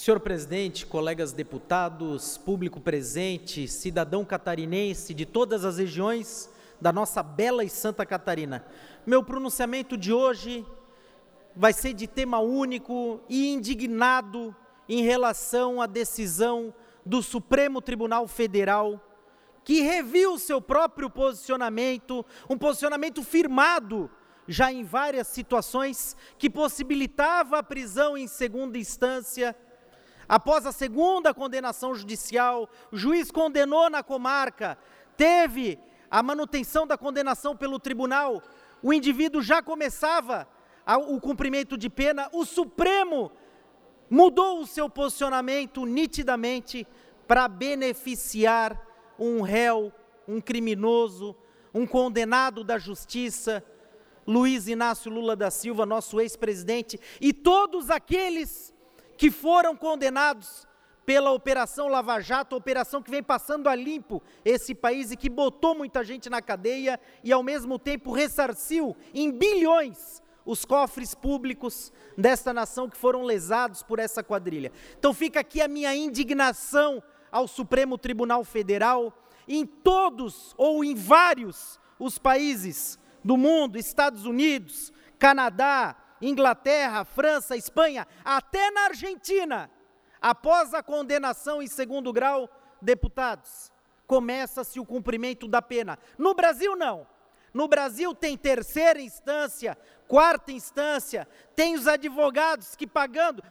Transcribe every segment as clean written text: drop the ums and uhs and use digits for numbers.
Senhor presidente, colegas deputados, público presente, cidadão catarinense de todas as regiões da nossa bela e Santa Catarina. Meu pronunciamento de hoje vai ser de tema único e indignado em relação à decisão do Supremo Tribunal Federal, que reviu seu próprio posicionamento, um posicionamento firmado já em várias situações, que possibilitava a prisão em segunda instância. Após a segunda condenação judicial, o juiz condenou na comarca, teve a manutenção da condenação pelo tribunal, o indivíduo já começava o cumprimento de pena, o Supremo mudou o seu posicionamento nitidamente para beneficiar um réu, um criminoso, um condenado da justiça, Luiz Inácio Lula da Silva, nosso ex-presidente, e todos aqueles que foram condenados pela Operação Lava Jato, operação que vem passando a limpo esse país e que botou muita gente na cadeia e ao mesmo tempo ressarciu em bilhões os cofres públicos desta nação que foram lesados por essa quadrilha. Então fica aqui a minha indignação ao Supremo Tribunal Federal, em todos ou em vários os países do mundo, Estados Unidos, Canadá, Inglaterra, França, Espanha, até na Argentina, após a condenação em segundo grau, deputados, começa-se o cumprimento da pena. No Brasil, não. No Brasil tem terceira instância, quarta instância, tem os advogados que pagando,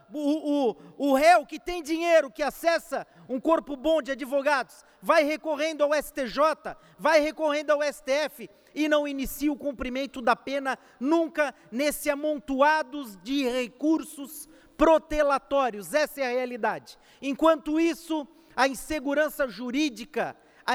o réu que tem dinheiro, que acessa um corpo bom de advogados, vai recorrendo ao STJ, vai recorrendo ao STF e não inicia o cumprimento da pena nunca nesse amontoados de recursos protelatórios. Essa é a realidade. Enquanto isso, a insegurança jurídica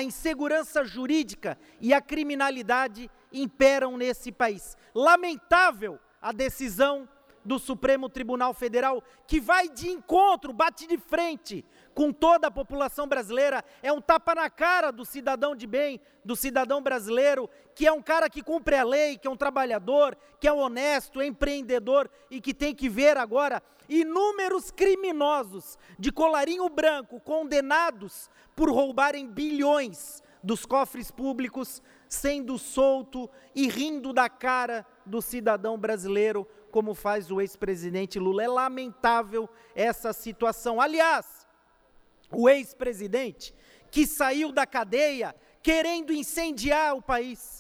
e a criminalidade imperam nesse país. Lamentável a decisão do Supremo Tribunal Federal, que vai de encontro, bate de frente com toda a população brasileira, é um tapa na cara do cidadão de bem, do cidadão brasileiro, que é um cara que cumpre a lei, que é um trabalhador, que é honesto, é empreendedor e que tem que ver agora inúmeros criminosos de colarinho branco condenados por roubarem bilhões dos cofres públicos, sendo solto e rindo da cara do cidadão brasileiro, como faz o ex-presidente Lula. É lamentável essa situação. Aliás, o ex-presidente que saiu da cadeia querendo incendiar o país,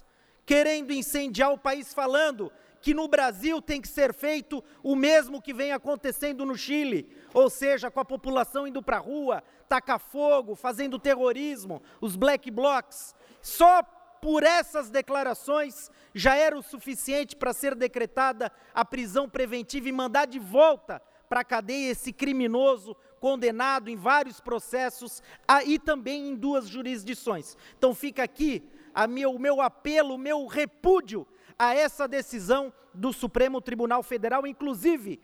falando que no Brasil tem que ser feito o mesmo que vem acontecendo no Chile, ou seja, com a população indo para a rua, tacar fogo, fazendo terrorismo, os black blocs. Só por essas declarações já era o suficiente para ser decretada a prisão preventiva e mandar de volta para a cadeia esse criminoso condenado em vários processos e também em 2 jurisdições. Então fica aqui o meu apelo, o meu repúdio a essa decisão do Supremo Tribunal Federal, inclusive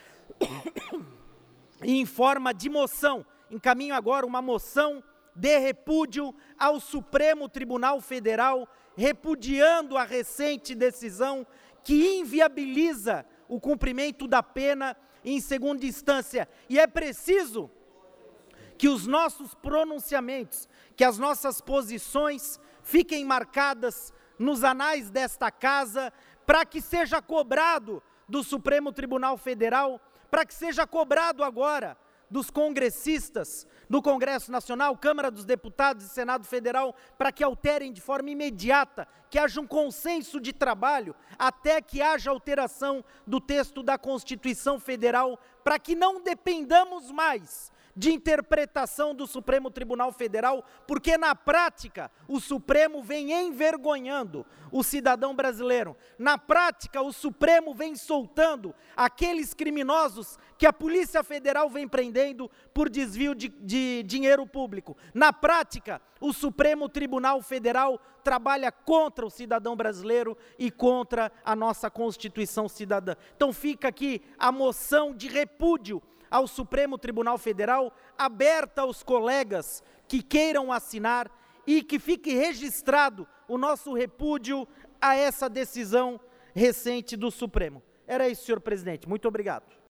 em forma de moção. Encaminho agora uma moção de repúdio ao Supremo Tribunal Federal, repudiando a recente decisão que inviabiliza o cumprimento da pena em segunda instância. E é preciso que os nossos pronunciamentos, que as nossas posições fiquem marcadas nos anais desta casa, para que seja cobrado do Supremo Tribunal Federal, para que seja cobrado agora dos congressistas do Congresso Nacional, Câmara dos Deputados e Senado Federal, para que alterem de forma imediata, que haja um consenso de trabalho, até que haja alteração do texto da Constituição Federal, para que não dependamos mais de interpretação do Supremo Tribunal Federal, porque na prática o Supremo vem envergonhando o cidadão brasileiro. Na prática o Supremo vem soltando aqueles criminosos que a Polícia Federal vem prendendo por desvio de dinheiro público. Na prática o Supremo Tribunal Federal trabalha contra o cidadão brasileiro e contra a nossa Constituição cidadã. Então fica aqui a moção de repúdio ao Supremo Tribunal Federal, aberta aos colegas que queiram assinar e que fique registrado o nosso repúdio a essa decisão recente do Supremo. Era isso, senhor presidente. Muito obrigado.